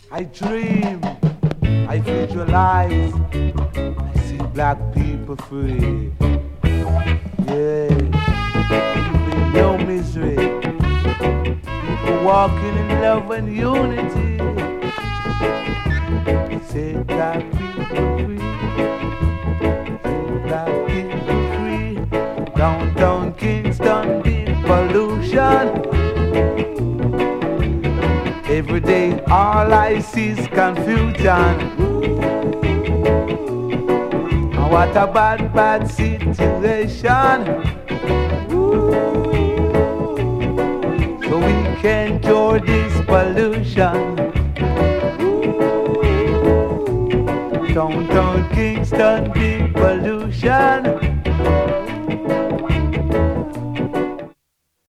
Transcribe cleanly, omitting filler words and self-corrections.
I dream, I visualize, I see black people free. Yeah, living no misery. People walking in love and unity. Say black people free. Say black people free. Downtown Kingston, big pollution. Every day all I see is confusion. And what a bad, bad situation. So we can cure this pollution. Downtown Kingston, big pollution.